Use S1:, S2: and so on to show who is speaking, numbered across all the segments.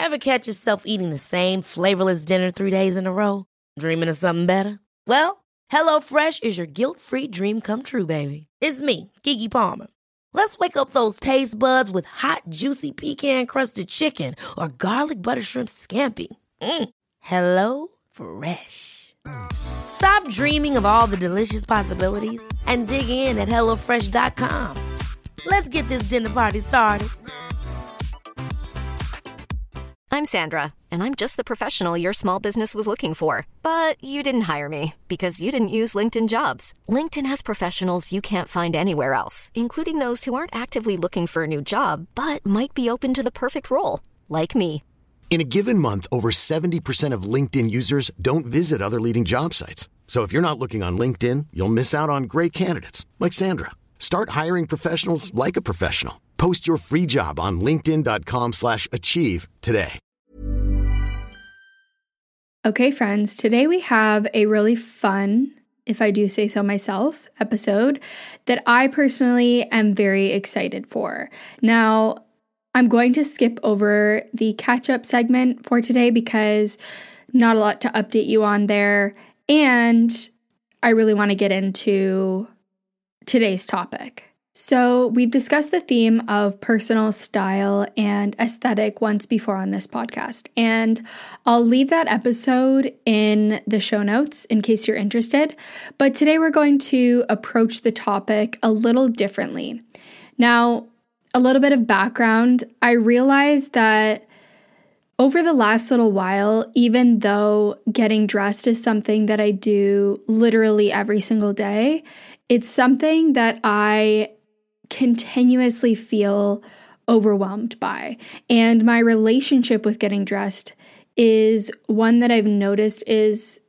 S1: Ever catch yourself eating the same flavorless dinner 3 days in a row? Dreaming of something better? Well, HelloFresh is your guilt-free dream come true, baby. It's me, Keke Palmer. Let's wake up those taste buds with hot, juicy pecan-crusted chicken or garlic butter shrimp scampi. Hello Fresh. Stop dreaming of all the delicious possibilities and dig in at HelloFresh.com. Let's get this dinner party started.
S2: I'm Sandra, and I'm just the professional your small business was looking for. But you didn't hire me because you didn't use LinkedIn Jobs. LinkedIn has professionals you can't find anywhere else, including those who aren't actively looking for a new job, but might be open to the perfect role, like me.
S3: In a given month, over 70% of LinkedIn users don't visit other leading job sites. So if you're not looking on LinkedIn, you'll miss out on great candidates like Sandra. Start hiring professionals like a professional. Post your free job on linkedin.com/achieve today.
S4: Okay, friends, today we have a really fun, if I do say so myself, episode that I personally am very excited for. Now, I'm going to skip over the catch-up segment for today because not a lot to update you on there, and I really want to get into today's topic. So we've discussed the theme of personal style and aesthetic once before on this podcast, and I'll leave that episode in the show notes in case you're interested. But today we're going to approach the topic a little differently. Now, a little bit of background, I realized that over the last little while, even though getting dressed is something that I do literally every single day, it's something that I continuously feel overwhelmed by. And my relationship with getting dressed is one that I've noticed is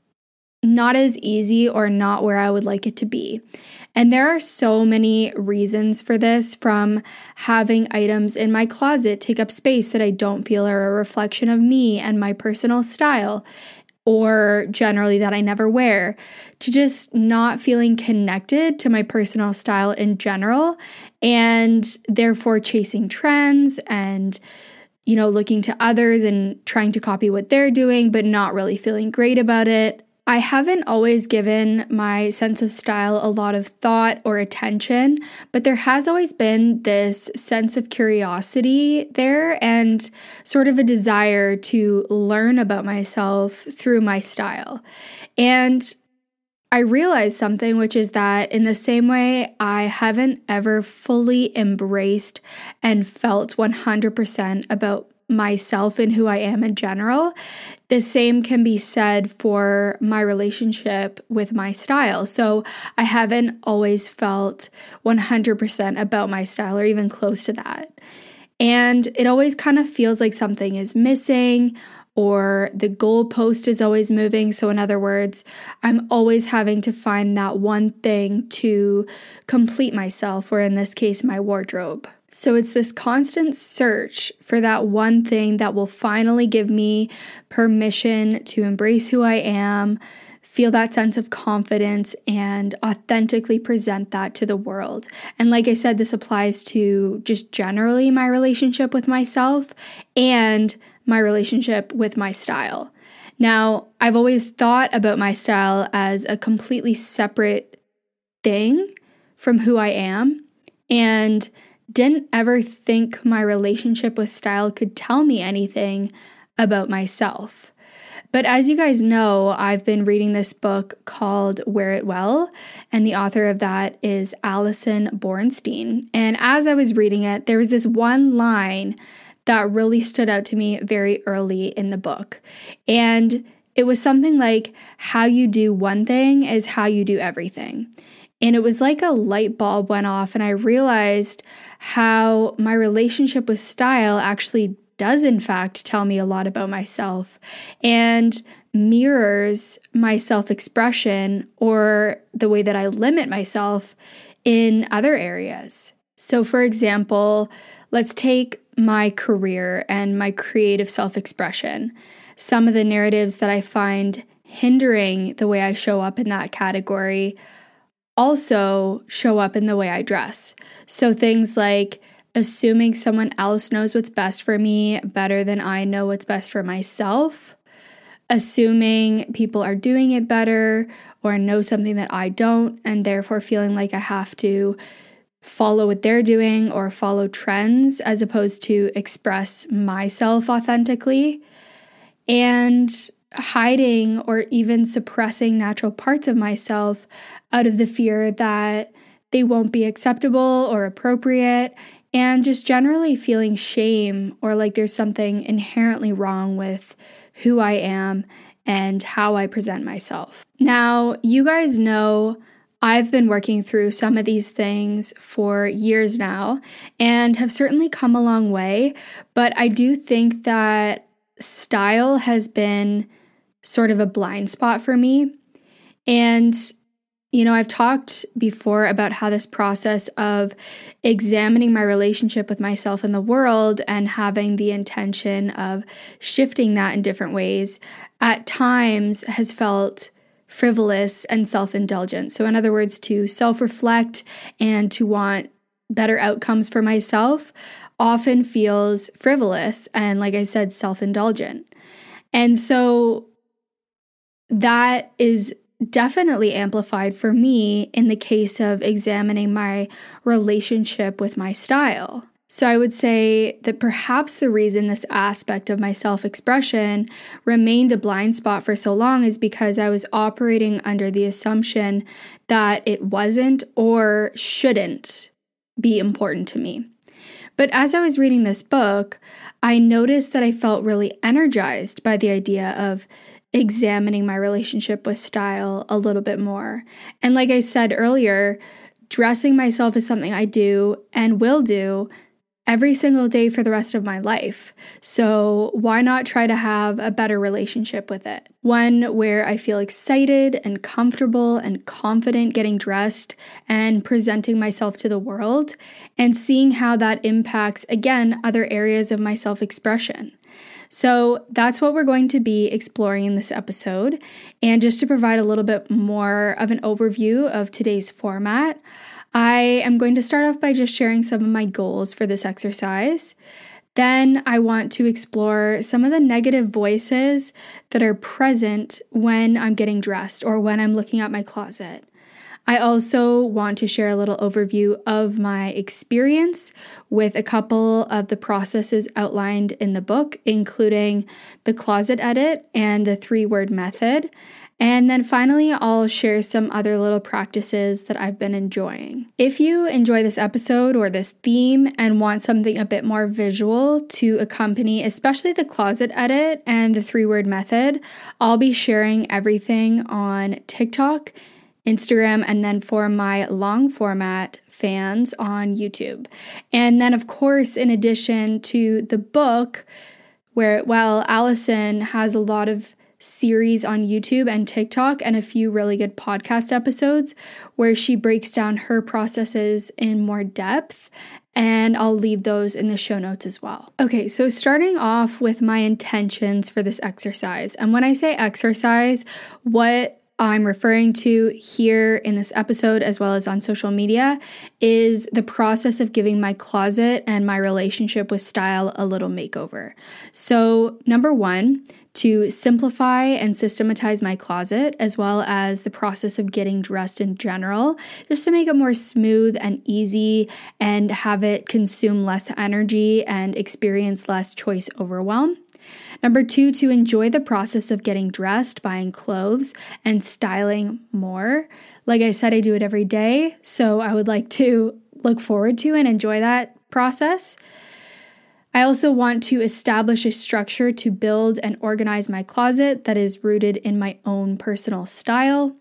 S4: not as easy or not where I would like it to be. And there are so many reasons for this, from having items in my closet take up space that I don't feel are a reflection of me and my personal style, or generally that I never wear, to just not feeling connected to my personal style in general, and therefore chasing trends and, looking to others and trying to copy what they're doing, but not really feeling great about it. I haven't always given my sense of style a lot of thought or attention, but there has always been this sense of curiosity there and sort of a desire to learn about myself through my style. And I realized something, which is that in the same way I haven't ever fully embraced and felt 100% about myself and who I am in general, the same can be said for my relationship with my style. So I haven't always felt 100% about my style or even close to that. And it always kind of feels like something is missing, or the goalpost is always moving. So in other words, I'm always having to find that one thing to complete myself, or in this case, my wardrobe. So it's this constant search for that one thing that will finally give me permission to embrace who I am, feel that sense of confidence, and authentically present that to the world. And like I said, this applies to just generally my relationship with myself and my relationship with my style. Now, I've always thought about my style as a completely separate thing from who I am, and didn't ever think my relationship with style could tell me anything about myself. But as you guys know, I've been reading this book called Wear It Well, and the author of that is Alison Bornstein. And as I was reading it, there was this one line that really stood out to me very early in the book. And it was something like, how you do one thing is how you do everything. And it was like a light bulb went off, and I realized how my relationship with style actually does in fact tell me a lot about myself and mirrors my self-expression or the way that I limit myself in other areas. So for example, let's take my career and my creative self-expression. Some of the narratives that I find hindering the way I show up in that category also show up in the way I dress. So things like assuming someone else knows what's best for me better than I know what's best for myself, assuming people are doing it better or know something that I don't, and therefore feeling like I have to follow what they're doing or follow trends as opposed to express myself authentically, and hiding or even suppressing natural parts of myself out of the fear that they won't be acceptable or appropriate, and just generally feeling shame or like there's something inherently wrong with who I am and how I present myself. Now, you guys know I've been working through some of these things for years now and have certainly come a long way, but I do think that style has been sort of a blind spot for me. And I've talked before about how this process of examining my relationship with myself and the world and having the intention of shifting that in different ways at times has felt frivolous and self-indulgent. So in other words, to self-reflect and to want better outcomes for myself often feels frivolous and, like I said, self-indulgent. And so that is definitely amplified for me in the case of examining my relationship with my style. So I would say that perhaps the reason this aspect of my self-expression remained a blind spot for so long is because I was operating under the assumption that it wasn't or shouldn't be important to me. But as I was reading this book, I noticed that I felt really energized by the idea of examining my relationship with style a little bit more. And like I said earlier, dressing myself is something I do and will do every single day for the rest of my life. So why not try to have a better relationship with it? One where I feel excited and comfortable and confident getting dressed and presenting myself to the world and seeing how that impacts, again, other areas of my self-expression. So that's what we're going to be exploring in this episode. And just to provide a little bit more of an overview of today's format, I am going to start off by just sharing some of my goals for this exercise. Then I want to explore some of the negative voices that are present when I'm getting dressed or when I'm looking at my closet. I also want to share a little overview of my experience with a couple of the processes outlined in the book, including the closet edit and the 3-word method. And then finally, I'll share some other little practices that I've been enjoying. If you enjoy this episode or this theme and want something a bit more visual to accompany, especially the closet edit and the 3-word method, I'll be sharing everything on TikTok, Instagram, and then for my long format fans on YouTube. And then, of course, in addition to the book, while Allison has a lot of series on YouTube and TikTok and a few really good podcast episodes where she breaks down her processes in more depth, and I'll leave those in the show notes as well. Okay, so starting off with my intentions for this exercise. And when I say exercise, what I'm referring to here in this episode as well as on social media is the process of giving my closet and my relationship with style a little makeover. So, number 1, to simplify and systematize my closet, as well as the process of getting dressed in general, just to make it more smooth and easy and have it consume less energy and experience less choice overwhelm. Number 2, to enjoy the process of getting dressed, buying clothes, and styling more. Like I said, I do it every day, so I would like to look forward to and enjoy that process. I also want to establish a structure to build and organize my closet that is rooted in my own personal style.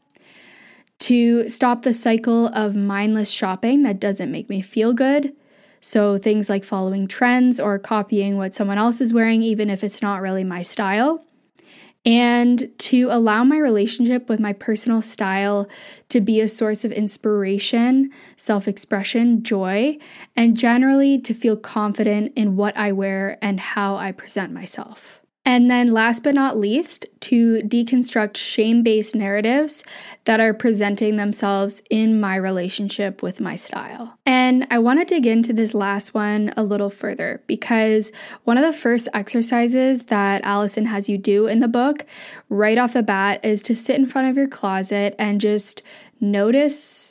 S4: To stop the cycle of mindless shopping that doesn't make me feel good. So things like following trends or copying what someone else is wearing, even if it's not really my style. And to allow my relationship with my personal style to be a source of inspiration, self-expression, joy, and generally to feel confident in what I wear and how I present myself. And then last but not least, to deconstruct shame-based narratives that are presenting themselves in my relationship with my style. And I want to dig into this last one a little further because one of the first exercises that Allison has you do in the book right off the bat is to sit in front of your closet and just notice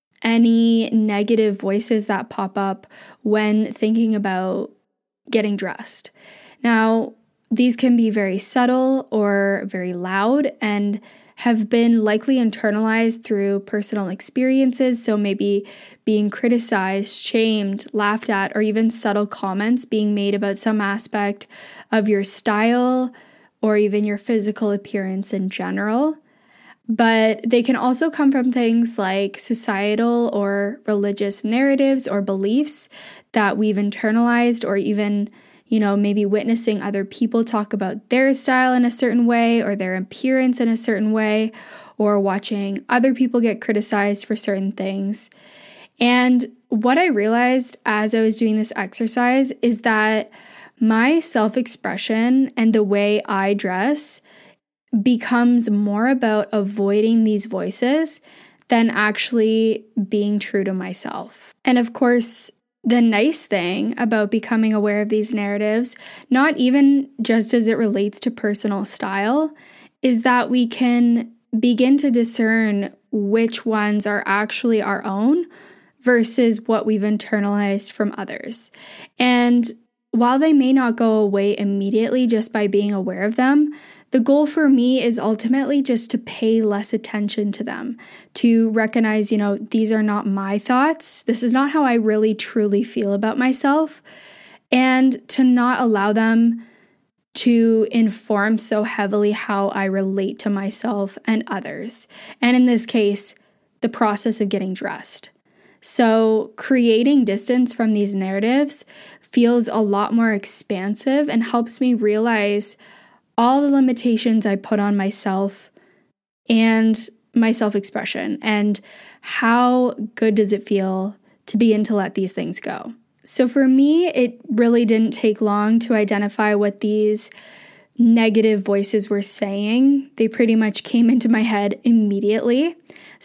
S4: any negative voices that pop up when thinking about getting dressed. Now, these can be very subtle or very loud and have been likely internalized through personal experiences. So maybe being criticized, shamed, laughed at, or even subtle comments being made about some aspect of your style or even your physical appearance in general. But they can also come from things like societal or religious narratives or beliefs that we've internalized, or even maybe witnessing other people talk about their style in a certain way or their appearance in a certain way, or watching other people get criticized for certain things. And what I realized as I was doing this exercise is that my self-expression and the way I dress becomes more about avoiding these voices than actually being true to myself. And of course, the nice thing about becoming aware of these narratives, not even just as it relates to personal style, is that we can begin to discern which ones are actually our own versus what we've internalized from others. And while they may not go away immediately just by being aware of them, the goal for me is ultimately just to pay less attention to them, to recognize, these are not my thoughts. This is not how I really truly feel about myself, and to not allow them to inform so heavily how I relate to myself and others. And in this case, the process of getting dressed. So creating distance from these narratives feels a lot more expansive and helps me realize all the limitations I put on myself and my self-expression, and how good does it feel to begin to let these things go. So for me, it really didn't take long to identify what these negative voices were saying. They pretty much came into my head immediately.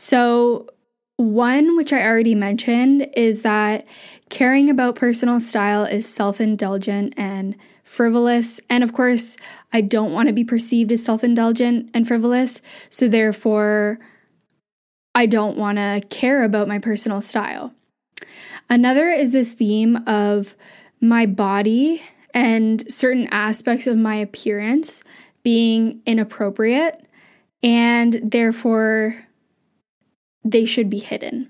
S4: So one, which I already mentioned, is that caring about personal style is self-indulgent and frivolous. And of course, I don't want to be perceived as self-indulgent and frivolous. So therefore, I don't want to care about my personal style. Another is this theme of my body and certain aspects of my appearance being inappropriate, and therefore they should be hidden.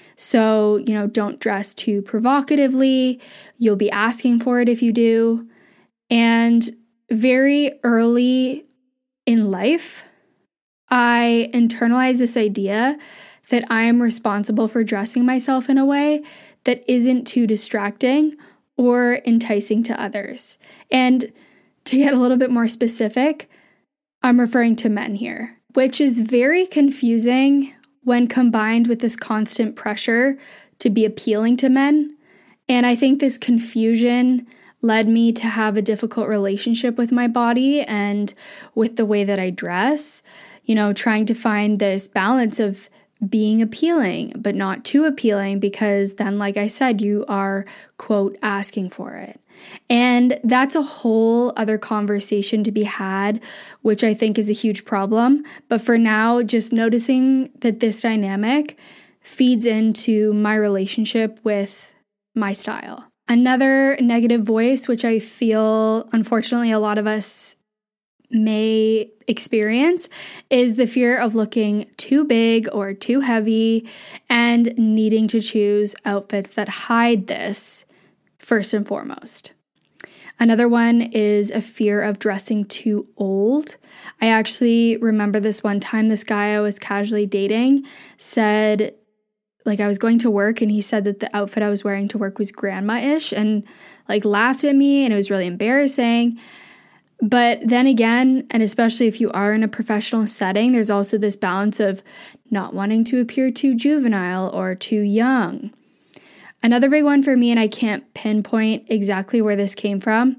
S4: So, don't dress too provocatively. You'll be asking for it if you do. And very early in life, I internalized this idea that I am responsible for dressing myself in a way that isn't too distracting or enticing to others. And to get a little bit more specific, I'm referring to men here, which is very confusing when combined with this constant pressure to be appealing to men. And I think this confusion led me to have a difficult relationship with my body and with the way that I dress, trying to find this balance of being appealing, but not too appealing, because then, like I said, you are, quote, asking for it. And that's a whole other conversation to be had, which I think is a huge problem. But for now, just noticing that this dynamic feeds into my relationship with my style. Another negative voice, which I feel, unfortunately, a lot of us may experience, is the fear of looking too big or too heavy and needing to choose outfits that hide this first and foremost. Another one is a fear of dressing too old. I actually remember this one time, this guy I was casually dating said, I was going to work and he said that the outfit I was wearing to work was grandma-ish and laughed at me, and it was really embarrassing. But then again, and especially if you are in a professional setting, there's also this balance of not wanting to appear too juvenile or too young. Another big one for me, and I can't pinpoint exactly where this came from,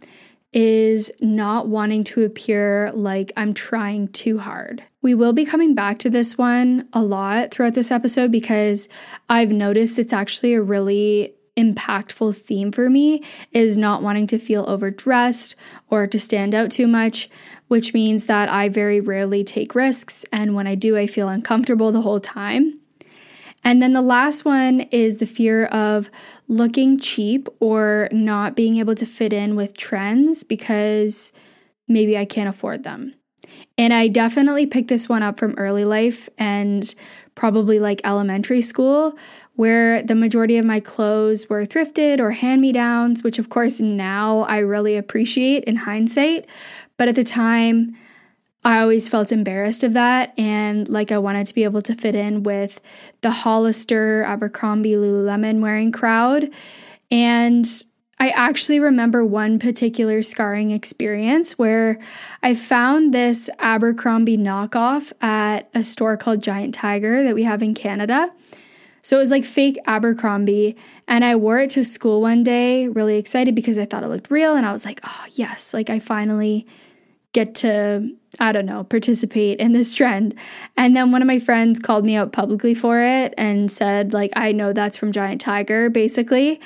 S4: is not wanting to appear like I'm trying too hard. We will be coming back to this one a lot throughout this episode because I've noticed it's actually a really impactful theme for me, is not wanting to feel overdressed or to stand out too much, which means that I very rarely take risks, and when I do, I feel uncomfortable the whole time. And then the last one is the fear of looking cheap or not being able to fit in with trends because maybe I can't afford them. And I definitely picked this one up from early life and probably like elementary school, where the majority of my clothes were thrifted or hand-me-downs, which of course now I really appreciate in hindsight. But at the time, I always felt embarrassed of that, and like I wanted to be able to fit in with the Hollister, Abercrombie, Lululemon wearing crowd. And I actually remember one particular scarring experience where I found this Abercrombie knockoff at a store called Giant Tiger that we have in Canada. So it was like fake Abercrombie, and I wore it to school one day, really excited because I thought it looked real, and I was like, oh yes, like I finally get to, I don't know, participate in this trend. And then one of my friends called me out publicly for it and said, like, I know that's from Giant Tiger, basically.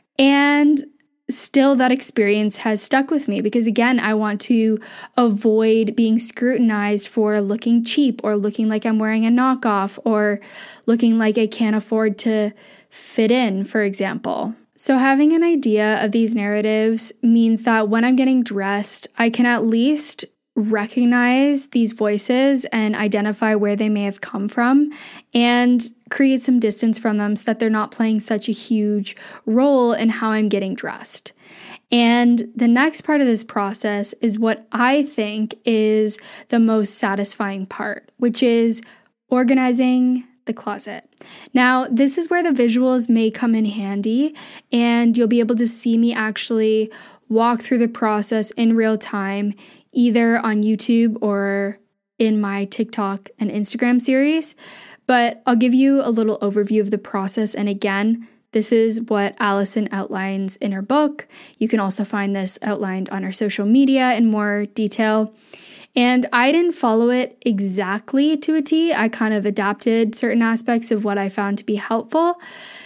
S4: And still that experience has stuck with me because, again, I want to avoid being scrutinized for looking cheap or looking like I'm wearing a knockoff or looking like I can't afford to fit in, for example. So having an idea of these narratives means that when I'm getting dressed, I can at least recognize these voices and identify where they may have come from and create some distance from them so that they're not playing such a huge role in how I'm getting dressed. And the next part of this process is what I think is the most satisfying part, which is organizing the closet. Now, this is where the visuals may come in handy, and you'll be able to see me actually walk through the process in real time, either on YouTube or in my TikTok and Instagram series. But I'll give you a little overview of the process. And again, this is what Allison outlines in her book. You can also find this outlined on her social media in more detail. And I didn't follow it exactly to a T. I kind of adapted certain aspects of what I found to be helpful.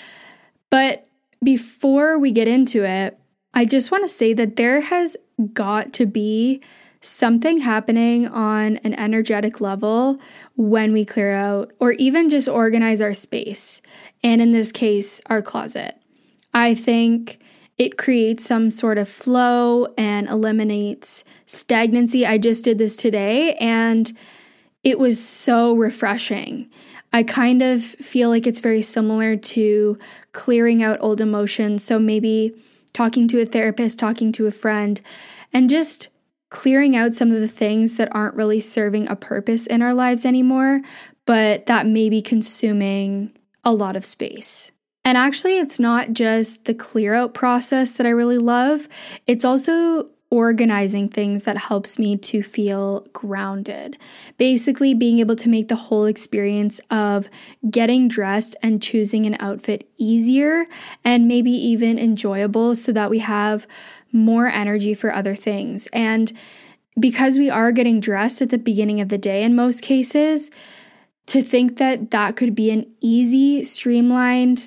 S4: But before we get into it, I just want to say that there has got to be something happening on an energetic level when we clear out or even just organize our space. And in this case, our closet. I think it creates some sort of flow and eliminates stagnancy. I just did this today and it was so refreshing. I kind of feel like it's very similar to clearing out old emotions. So maybe talking to a therapist, talking to a friend, and just clearing out some of the things that aren't really serving a purpose in our lives anymore, but that may be consuming a lot of space. And actually, it's not just the clear out process that I really love. It's also organizing things that helps me to feel grounded. Basically, being able to make the whole experience of getting dressed and choosing an outfit easier and maybe even enjoyable so that we have more energy for other things. And because we are getting dressed at the beginning of the day in most cases, to think that that could be an easy, streamlined,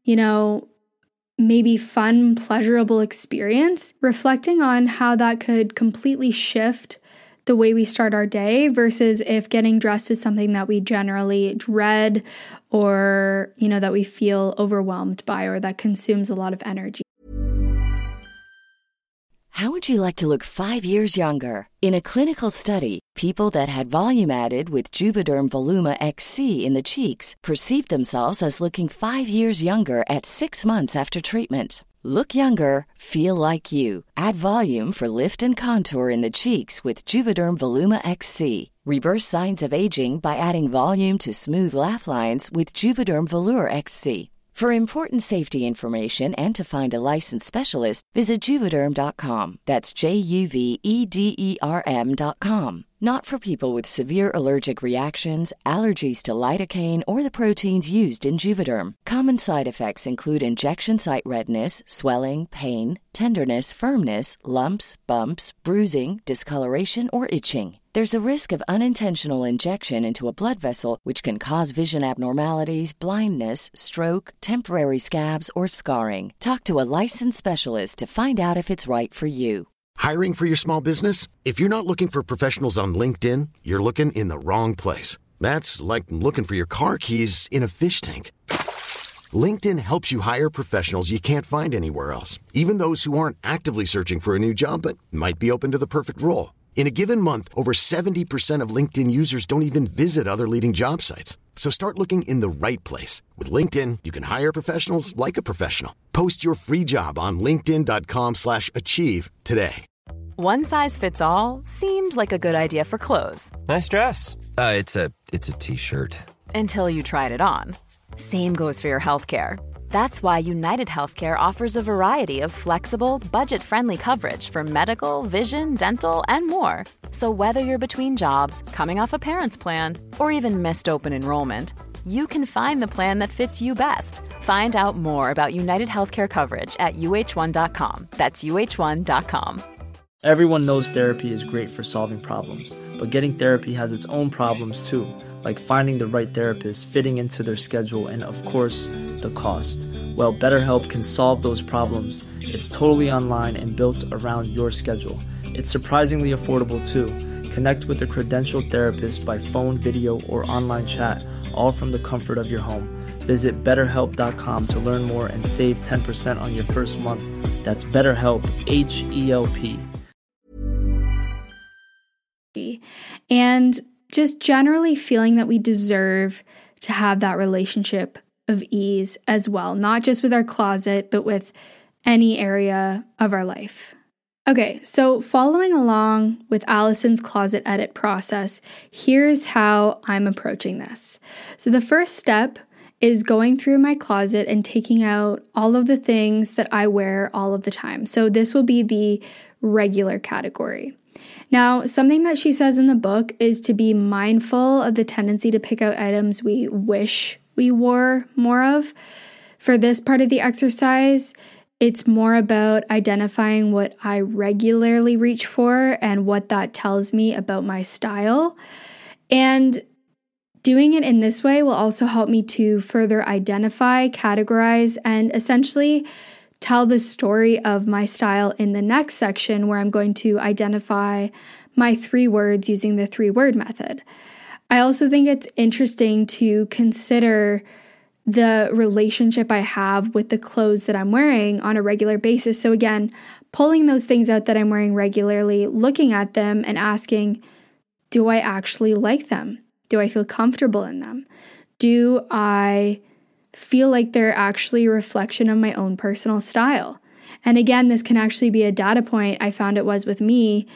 S4: maybe fun, pleasurable experience, reflecting on how that could completely shift the way we start our day versus if getting dressed is something that we generally dread or, that we feel overwhelmed by or that consumes a lot of energy.
S5: How would you like to look 5 years younger? In a clinical study, people that had volume added with Juvederm Voluma XC in the cheeks perceived themselves as looking 5 years younger at 6 months after treatment. Look younger, feel like you. Add volume for lift and contour in the cheeks with Juvederm Voluma XC. Reverse signs of aging by adding volume to smooth laugh lines with Juvederm Volure XC. For important safety information and to find a licensed specialist, visit Juvederm.com. That's JUVEDERM.com. Not for people with severe allergic reactions, allergies to lidocaine, or the proteins used in Juvederm. Common side effects include injection site redness, swelling, pain, tenderness, firmness, lumps, bumps, bruising, discoloration, or itching. There's a risk of unintentional injection into a blood vessel, which can cause vision abnormalities, blindness, stroke, temporary scabs, or scarring. Talk to a licensed specialist to find out if it's right for you.
S3: Hiring for your small business? If you're not looking for professionals on LinkedIn, you're looking in the wrong place. That's like looking for your car keys in a fish tank. LinkedIn helps you hire professionals you can't find anywhere else, even those who aren't actively searching for a new job but might be open to the perfect role. In a given month, over 70% of LinkedIn users don't even visit other leading job sites. So start looking in the right place. With LinkedIn, you can hire professionals like a professional. Post your free job on linkedin.com/achieve today.
S6: One size fits all seemed like a good idea for clothes.
S7: Nice dress. It's a t-shirt.
S6: Until you tried it on. Same goes for your healthcare. That's why United Healthcare offers a variety of flexible, budget-friendly coverage for medical, vision, dental, and more. So whether you're between jobs, coming off a parent's plan, or even missed open enrollment, you can find the plan that fits you best. Find out more about United Healthcare coverage at UH1.com. That's UH1.com.
S8: Everyone knows therapy is great for solving problems, but getting therapy has its own problems too, like finding the right therapist, fitting into their schedule, and of course, the cost. Well, BetterHelp can solve those problems. It's totally online and built around your schedule. It's surprisingly affordable too. Connect with a credentialed therapist by phone, video, or online chat, all from the comfort of your home. Visit BetterHelp.com to learn more and save 10% on your first month. That's BetterHelp, H-E-L-P.
S4: And just generally feeling that we deserve to have that relationship of ease as well, not just with our closet, but with any area of our life. Okay, so following along with Allison's closet edit process, here's how I'm approaching this. So the first step is going through my closet and taking out all of the things that I wear all of the time. So this will be the regular category. Now, something that she says in the book is to be mindful of the tendency to pick out items we wish we wore more of. For this part of the exercise, it's more about identifying what I regularly reach for and what that tells me about my style. And doing it in this way will also help me to further identify, categorize, and essentially tell the story of my style in the next section, where I'm going to identify my 3 words using the 3-word method. I also think it's interesting to consider the relationship I have with the clothes that I'm wearing on a regular basis. So again, pulling those things out that I'm wearing regularly, looking at them and asking, do I actually like them? Do I feel comfortable in them? Do I feel like they're actually a reflection of my own personal style? And again, this can actually be a data point, I found it was with me,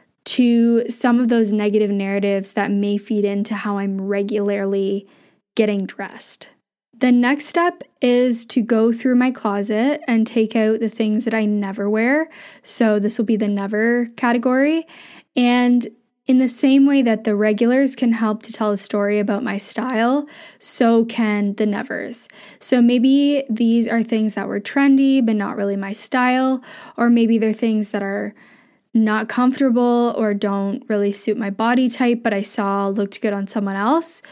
S4: to some of those negative narratives that may feed into how I'm regularly getting dressed. The next step is to go through my closet and take out the things that I never wear. So this will be the never category. And in the same way that the regulars can help to tell a story about my style, so can the nevers. So maybe these are things that were trendy, but not really my style, or maybe they're things that are not comfortable or don't really suit my body type, but I saw looked good on someone else.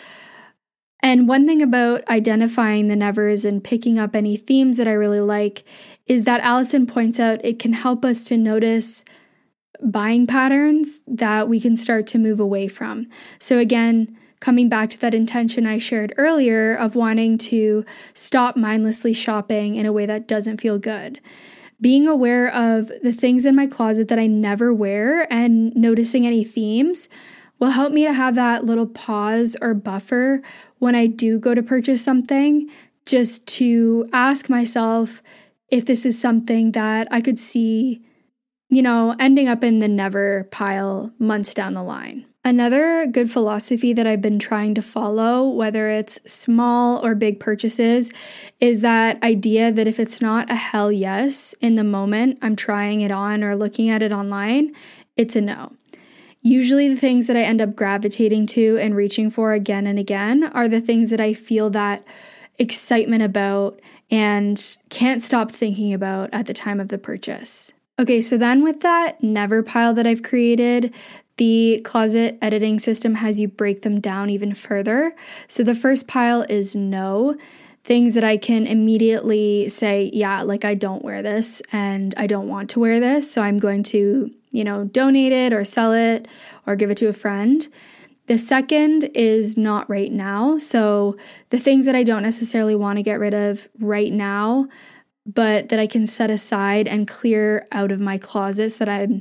S4: And one thing about identifying the nevers and picking up any themes that I really like is that Allison points out it can help us to notice buying patterns that we can start to move away from. So again, coming back to that intention I shared earlier of wanting to stop mindlessly shopping in a way that doesn't feel good. Being aware of the things in my closet that I never wear and noticing any themes will help me to have that little pause or buffer when I do go to purchase something, just to ask myself if this is something that I could see ending up in the never pile months down the line. Another good philosophy that I've been trying to follow, whether it's small or big purchases, is that idea that if it's not a hell yes in the moment I'm trying it on or looking at it online, it's a no. Usually the things that I end up gravitating to and reaching for again and again are the things that I feel that excitement about and can't stop thinking about at the time of the purchase. Okay, so then with that never pile that I've created, the closet editing system has you break them down even further. So the first pile is no, things that I can immediately say, yeah, like I don't wear this and I don't want to wear this, so I'm going to, donate it or sell it or give it to a friend. The second is not right now. So the things that I don't necessarily want to get rid of right now, but that I can set aside and clear out of my closet so that I'm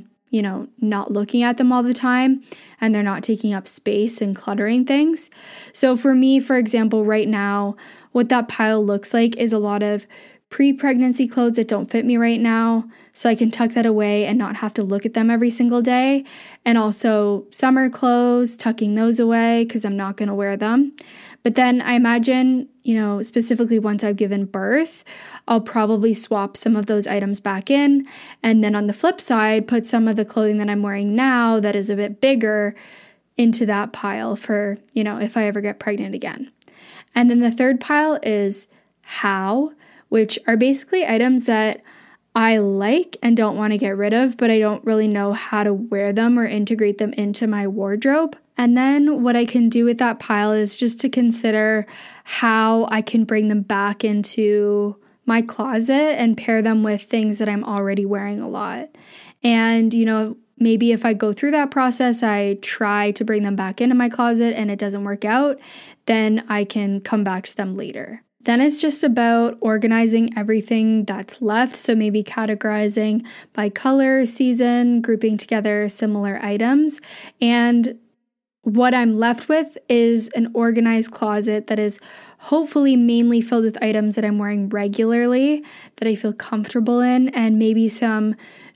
S4: not looking at them all the time and they're not taking up space and cluttering things. So for me, for example, right now, what that pile looks like is a lot of pre-pregnancy clothes that don't fit me right now, so I can tuck that away and not have to look at them every single day. And also summer clothes, tucking those away because I'm not going to wear them. But then I imagine, specifically once I've given birth, I'll probably swap some of those items back in. And then on the flip side, put some of the clothing that I'm wearing now that is a bit bigger into that pile for, if I ever get pregnant again. And then the third pile is how, which are basically items that I like and don't want to get rid of, but I don't really know how to wear them or integrate them into my wardrobe. And then what I can do with that pile is just to consider how I can bring them back into my closet and pair them with things that I'm already wearing a lot. And, maybe if I go through that process, I try to bring them back into my closet and it doesn't work out, then I can come back to them later. Then it's just about organizing everything that's left. So maybe categorizing by color, season, grouping together similar items. And what I'm left with is an organized closet that is hopefully mainly filled with items that I'm wearing regularly, that I feel comfortable in, and maybe some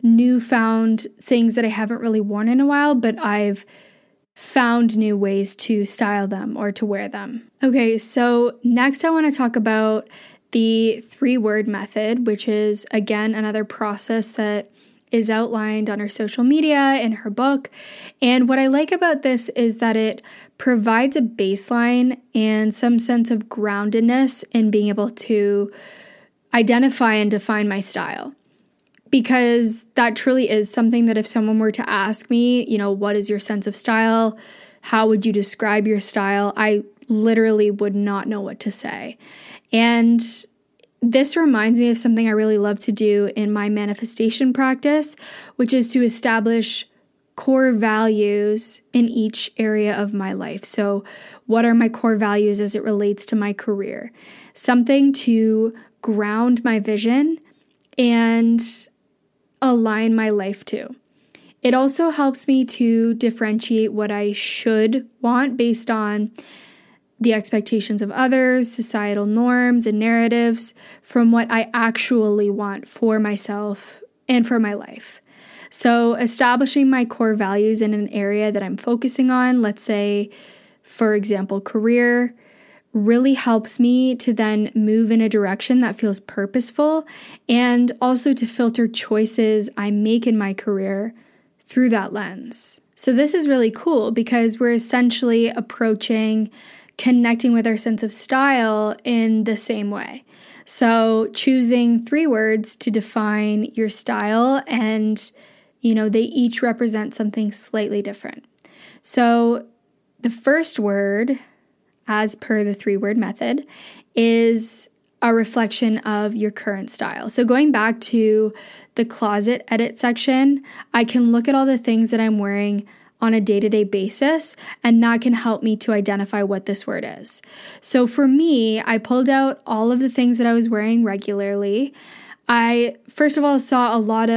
S4: newfound things that I haven't really worn in a while, but I've found new ways to style them or to wear them. Okay, so next I want to talk about the 3-word method, which is, again, another process that is outlined on her social media, in her book. And what I like about this is that it provides a baseline and some sense of groundedness in being able to identify and define my style. Because that truly is something that if someone were to ask me, what is your sense of style? How would you describe your style? I literally would not know what to say. And this reminds me of something I really love to do in my manifestation practice, which is to establish core values in each area of my life. So what are my core values as it relates to my career? Something to ground my vision and align my life to. It also helps me to differentiate what I should want based on the expectations of others, societal norms and narratives, from what I actually want for myself and for my life. So establishing my core values in an area that I'm focusing on, let's say, for example, career, really helps me to then move in a direction that feels purposeful and also to filter choices I make in my career through that lens. So this is really cool because we're essentially approaching connecting with our sense of style in the same way. So choosing 3 words to define your style, and they each represent something slightly different. So the first word, as per the 3-word method, is a reflection of your current style. So going back to the closet edit section, I can look at all the things that I'm wearing on a day-to-day basis, and that can help me to identify what this word is. So for me, I pulled out all of the things that I was wearing regularly. I, first of all, saw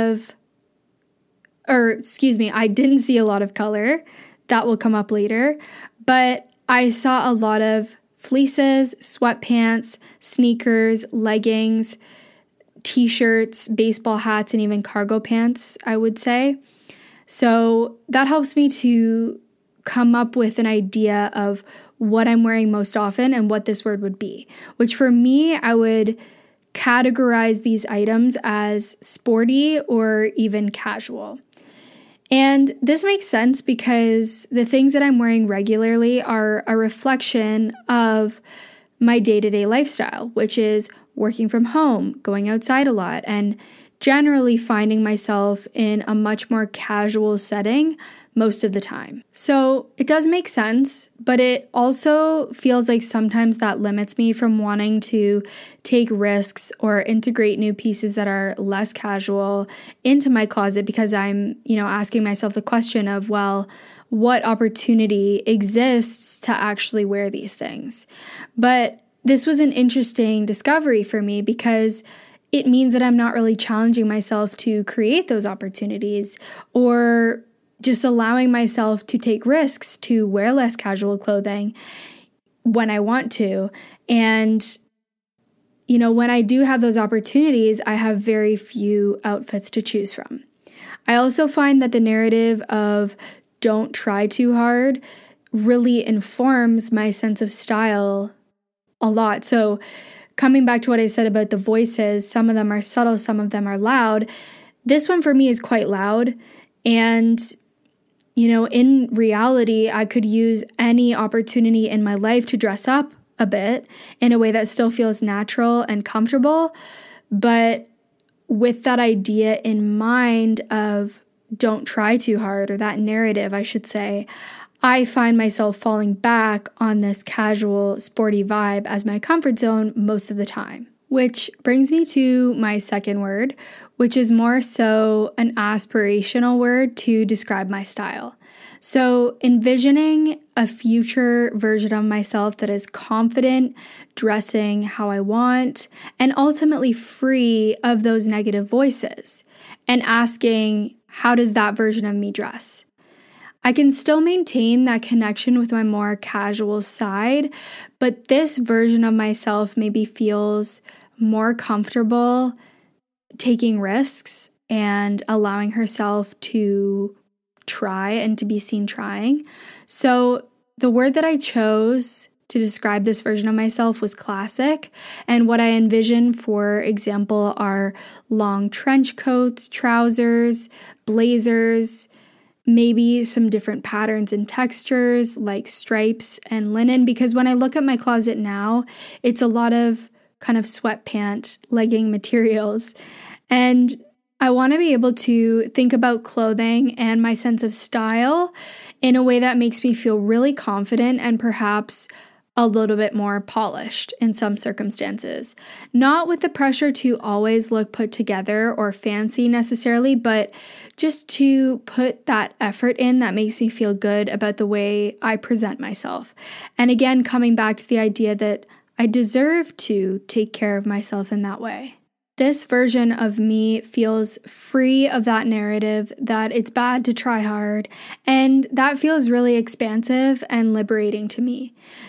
S4: I didn't see a lot of color. That will come up later. But I saw a lot of fleeces, sweatpants, sneakers, leggings, t-shirts, baseball hats, and even cargo pants, I would say. So that helps me to come up with an idea of what I'm wearing most often and what this word would be, which for me, I would categorize these items as sporty or even casual. And this makes sense because the things that I'm wearing regularly are a reflection of my day-to-day lifestyle, which is working from home, going outside a lot, and generally finding myself in a much more casual setting most of the time. So it does make sense, but it also feels like sometimes that limits me from wanting to take risks or integrate new pieces that are less casual into my closet because I'm, asking myself the question of, well, what opportunity exists to actually wear these things? But this was an interesting discovery for me because it means that I'm not really challenging myself to create those opportunities or just allowing myself to take risks to wear less casual clothing when I want to. And, when I do have those opportunities, I have very few outfits to choose from. I also find that the narrative of don't try too hard really informs my sense of style a lot. So coming back to what I said about the voices, some of them are subtle, some of them are loud. This one for me is quite loud. And, in reality, I could use any opportunity in my life to dress up a bit in a way that still feels natural and comfortable. But with that idea in mind of don't try too hard, or that narrative, I should say, I find myself falling back on this casual, sporty vibe as my comfort zone most of the time. Which brings me to my second word, which is more so an aspirational word to describe my style. So envisioning a future version of myself that is confident, dressing how I want, and ultimately free of those negative voices, and asking, how does that version of me dress? I can still maintain that connection with my more casual side, but this version of myself maybe feels more comfortable taking risks and allowing herself to try and to be seen trying. So the word that I chose to describe this version of myself was classic. And what I envision, for example, are long trench coats, trousers, blazers, maybe some different patterns and textures like stripes and linen, because when I look at my closet now, it's a lot of kind of sweatpant legging materials. And I want to be able to think about clothing and my sense of style in a way that makes me feel really confident and perhaps a little bit more polished in some circumstances. Not with the pressure to always look put together or fancy necessarily, but just to put that effort in that makes me feel good about the way I present myself. And again, coming back to the idea that I deserve to take care of myself in that way. This version of me feels free of that narrative that it's bad to try hard, and that feels really expansive and liberating to me.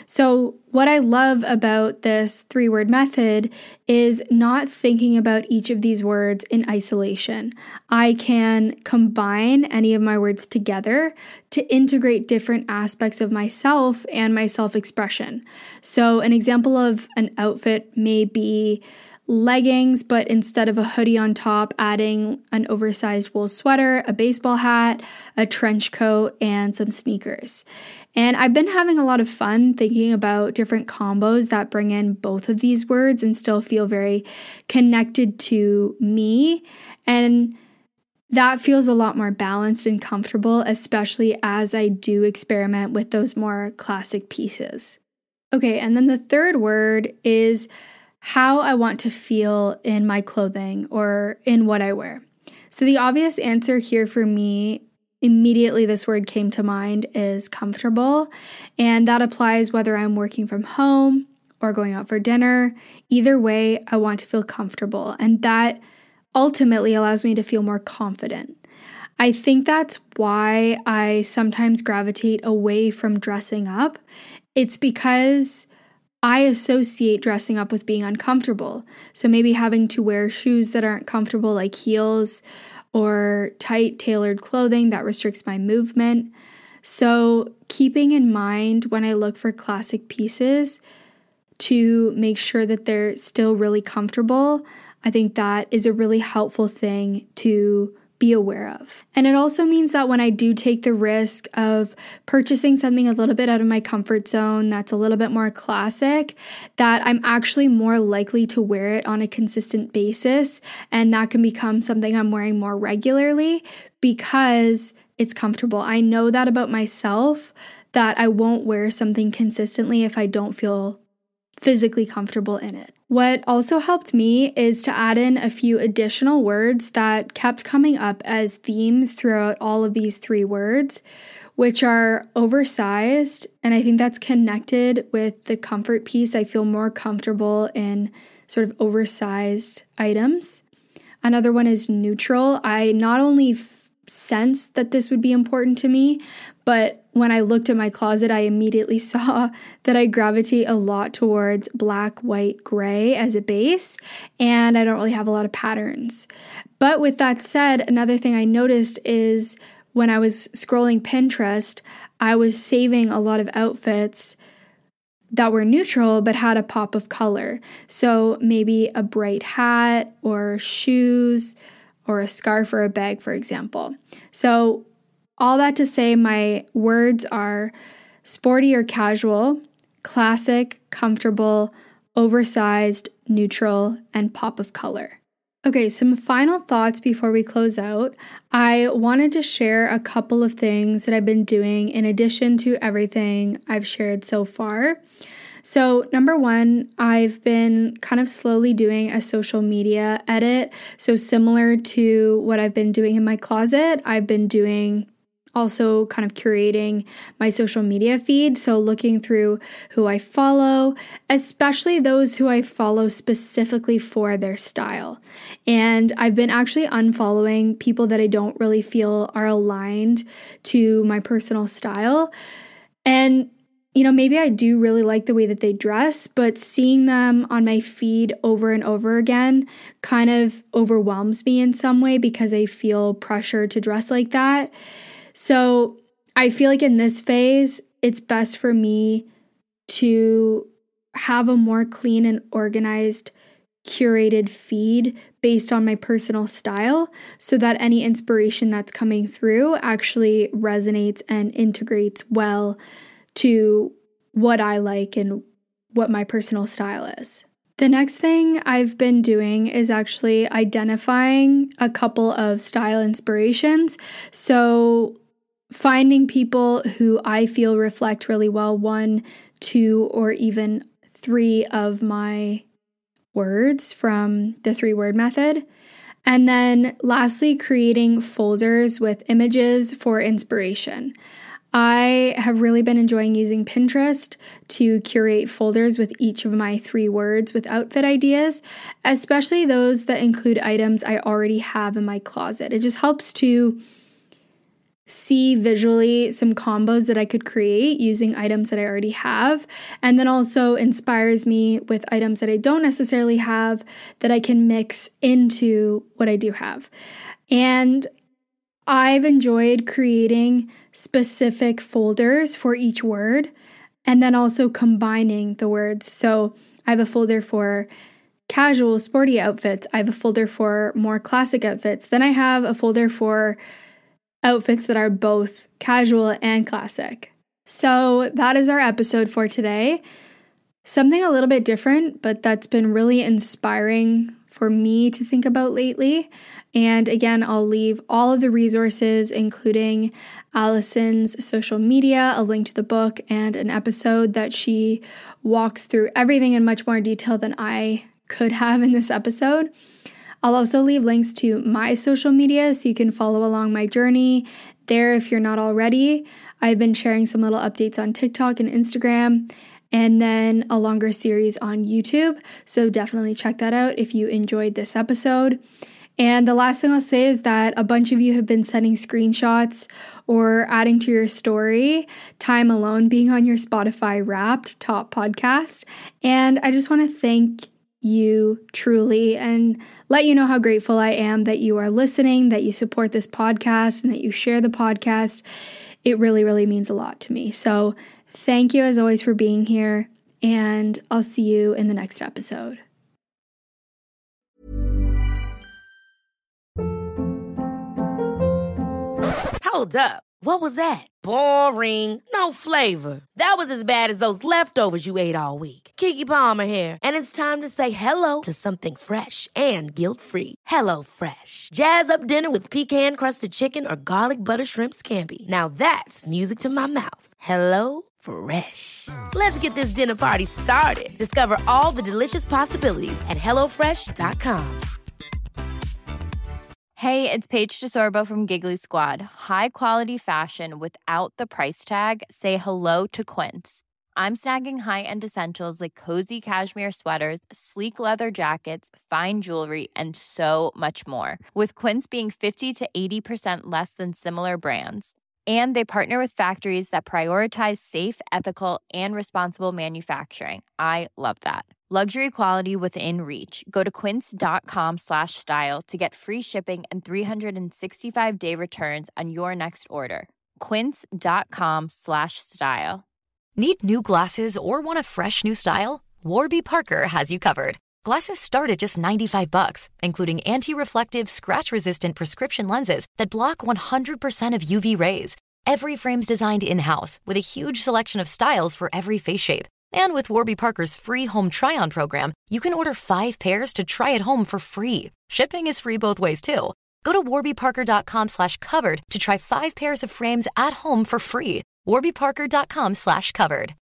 S4: So what I love about this 3-word method is not thinking about each of these words in isolation. I can combine any of my words together to integrate different aspects of myself and my self-expression. So an example of an outfit may be leggings, but instead of a hoodie on top, adding an oversized wool sweater, a baseball hat, a trench coat, and some sneakers. And I've been having a lot of fun thinking about different combos that bring in both of these words and still feel very connected to me. And that feels a lot more balanced and comfortable, especially as I do experiment with those more classic pieces. Okay, and then the third word is how I want to feel in my clothing or in what I wear. So the obvious answer here for me, immediately this word came to mind, is comfortable. And that applies whether I'm working from home or going out for dinner. Either way, I want to feel comfortable. And that ultimately allows me to feel more confident. I think that's why I sometimes gravitate away from dressing up. It's because I associate dressing up with being uncomfortable. So maybe having to wear shoes that aren't comfortable, like heels, or tight tailored clothing that restricts my movement. So keeping in mind when I look for classic pieces to make sure that they're still really comfortable, I think that is a really helpful thing to be aware of. And it also means that when I do take the risk of purchasing something a little bit out of my comfort zone that's a little bit more classic, that I'm actually more likely to wear it on a consistent basis, and that can become something I'm wearing more regularly because it's comfortable. I know that about myself, that I won't wear something consistently if I don't feel physically comfortable in it. What also helped me is to add in a few additional words that kept coming up as themes throughout all of these 3 words, which are oversized, and I think that's connected with the comfort piece. I feel more comfortable in sort of oversized items. Another one is neutral. I not only sense that this would be important to me, but when I looked at my closet, I immediately saw that I gravitate a lot towards black, white, gray as a base, and I don't really have a lot of patterns. But with that said, another thing I noticed is when I was scrolling Pinterest, I was saving a lot of outfits that were neutral but had a pop of color. So maybe a bright hat or shoes or a scarf or a bag, for example. So all that to say, my words are sporty or casual, classic, comfortable, oversized, neutral, and pop of color. Okay, some final thoughts before we close out. I wanted to share a couple of things that I've been doing in addition to everything I've shared so far. So number 1, I've been kind of slowly doing a social media edit. So similar to what I've been doing in my closet, I've been doing also kind of curating my social media feed. So looking through who I follow, especially those who I follow specifically for their style. And I've been actually unfollowing people that I don't really feel are aligned to my personal style. And maybe I do really like the way that they dress, but seeing them on my feed over and over again kind of overwhelms me in some way because I feel pressure to dress like that. So I feel like in this phase, it's best for me to have a more clean and organized, curated feed based on my personal style so that any inspiration that's coming through actually resonates and integrates well to what I like and what my personal style is. The next thing I've been doing is actually identifying a couple of style inspirations. So finding people who I feel reflect really well 1, 2, or even 3 of my words from the 3-word method. And then lastly, creating folders with images for inspiration. I have really been enjoying using Pinterest to curate folders with each of my 3 words with outfit ideas, especially those that include items I already have in my closet. It just helps to see visually some combos that I could create using items that I already have, and then also inspires me with items that I don't necessarily have that I can mix into what I do have. And I've enjoyed creating specific folders for each word and then also combining the words. So I have a folder for casual, sporty outfits. I have a folder for more classic outfits. Then I have a folder for outfits that are both casual and classic. So that is our episode for today. Something a little bit different, but that's been really inspiring for me to think about lately. And again, I'll leave all of the resources, including Allison's social media, a link to the book, and an episode that she walks through everything in much more detail than I could have in this episode. I'll also leave links to my social media so you can follow along my journey there if you're not already. I've been sharing some little updates on TikTok and Instagram, and then a longer series on YouTube. So definitely check that out if you enjoyed this episode. And the last thing I'll say is that a bunch of you have been sending screenshots or adding to your story Time Alone being on your Spotify Wrapped top podcast. And I just want to thank you truly and let you know how grateful I am that you are listening, that you support this podcast, and that you share the podcast. it really, really means a lot to me. So thank you as always for being here, and I'll see you in the next episode.
S1: Hold up. What was that? Boring. No flavor. That was as bad as those leftovers you ate all week. Keke Palmer here, and it's time to say hello to something fresh and guilt-free. Hello Fresh. Jazz up dinner with pecan-crusted chicken or garlic butter shrimp scampi. Now that's music to my mouth. Hello Fresh. Let's get this dinner party started. Discover all the delicious possibilities at HelloFresh.com.
S9: Hey, it's Paige DeSorbo from Giggly Squad. High quality fashion without the price tag. Say hello to Quince. I'm snagging high-end essentials like cozy cashmere sweaters, sleek leather jackets, fine jewelry, and so much more. With Quince being 50 to 80% less than similar brands. And they partner with factories that prioritize safe, ethical, and responsible manufacturing. I love that. Luxury quality within reach. Go to quince.com/style to get free shipping and 365-day returns on your next order. Quince.com/style.
S2: Need new glasses or want a fresh new style? Warby Parker has you covered. Glasses start at just $95, including anti-reflective, scratch-resistant prescription lenses that block 100% of UV rays. Every frame's designed in-house with a huge selection of styles for every face shape. And with Warby Parker's free home try-on program, you can order 5 pairs to try at home for free. Shipping is free both ways, too. Go to warbyparker.com/covered to try 5 pairs of frames at home for free. warbyparker.com/covered.